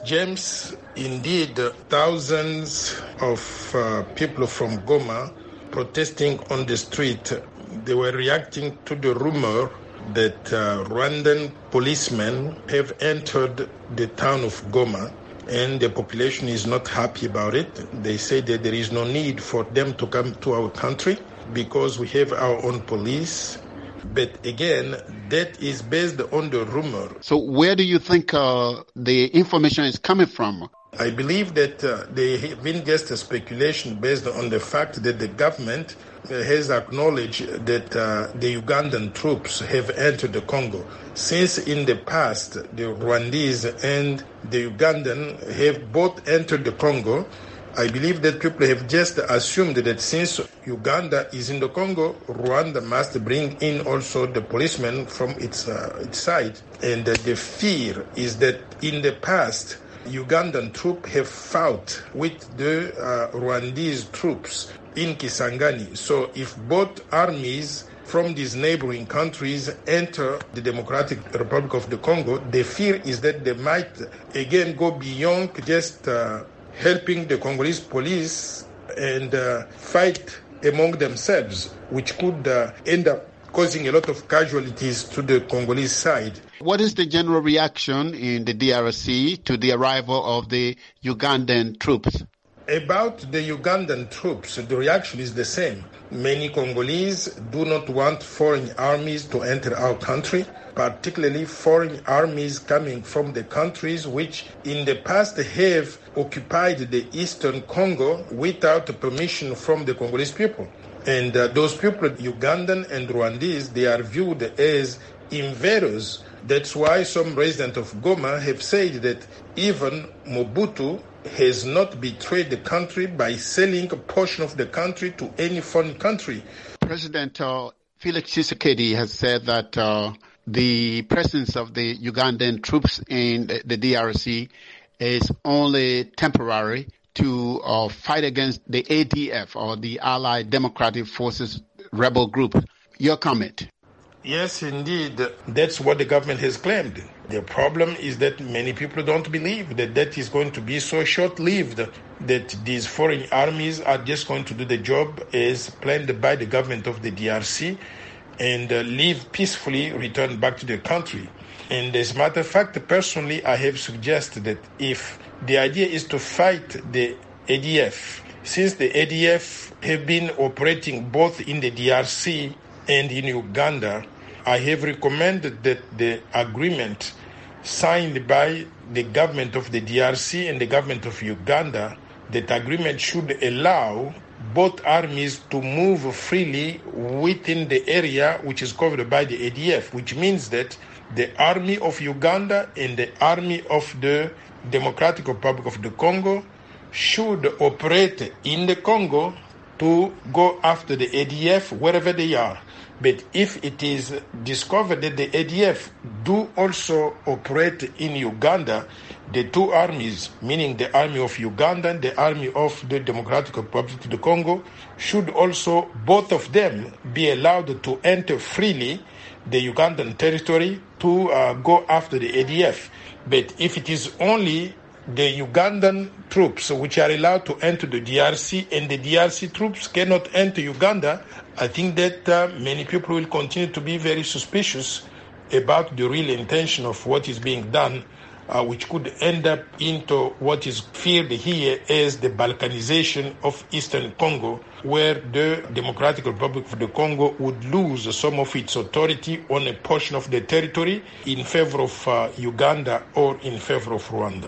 James, indeed, thousands of people from Goma protesting on the street, they were reacting to the rumor that Rwandan policemen have entered the town of Goma, and the population is not happy about it. They say that there is no need for them to come to our country because we have our own police. But again, that is based on the rumor. So where do you think the information is coming from? I believe that there have been just a speculation based on the fact that the government has acknowledged that the Ugandan troops have entered the Congo. Since in the past, the Rwandese and the Ugandan have both entered the Congo, I believe that people have just assumed that since Uganda is in the Congo, Rwanda must bring in also the policemen from its side. And the fear is that in the past, Ugandan troops have fought with the Rwandese troops in Kisangani. So if both armies from these neighboring countries enter the Democratic Republic of the Congo, the fear is that they might again go beyond just helping the Congolese police and fight among themselves, which could end up causing a lot of casualties to the Congolese side. What is the general reaction in the DRC to the arrival of the Ugandan troops? About the Ugandan troops, the reaction is the same. Many Congolese do not want foreign armies to enter our country, particularly foreign armies coming from the countries which in the past have occupied the eastern Congo without permission from the Congolese people. And those people, Ugandan and Rwandese, they are viewed as invaders. That's why some residents of Goma have said that even Mobutu has not betrayed the country by selling a portion of the country to any foreign country. President Felix Tshisekedi has said that the presence of the Ugandan troops in the DRC is only temporary to fight against the ADF, or the Allied Democratic Forces rebel group. Your comment? Yes, indeed. That's what the government has claimed. The problem is that many people don't believe that that is going to be so short-lived, that these foreign armies are just going to do the job as planned by the government of the DRC and live peacefully, return back to the country. And as a matter of fact, personally, I have suggested that if the idea is to fight the ADF, since the ADF have been operating both in the DRC and in Uganda, I have recommended that the agreement signed by the government of the DRC and the government of Uganda, that agreement should allow both armies to move freely within the area which is covered by the ADF, which means that the army of Uganda and the army of the Democratic Republic of the Congo should operate in the Congo to go after the ADF wherever they are. But if it is discovered that the ADF do also operate in Uganda, the two armies, meaning the army of Uganda and the army of the Democratic Republic of the Congo, should also, both of them, be allowed to enter freely the Ugandan territory to go after the ADF. But if it is only the Ugandan troops which are allowed to enter the DRC and the DRC troops cannot enter Uganda, I think that many people will continue to be very suspicious about the real intention of what is being done, which could end up into what is feared here as the Balkanization of Eastern Congo, where the Democratic Republic of the Congo would lose some of its authority on a portion of the territory in favor of Uganda or in favor of Rwanda.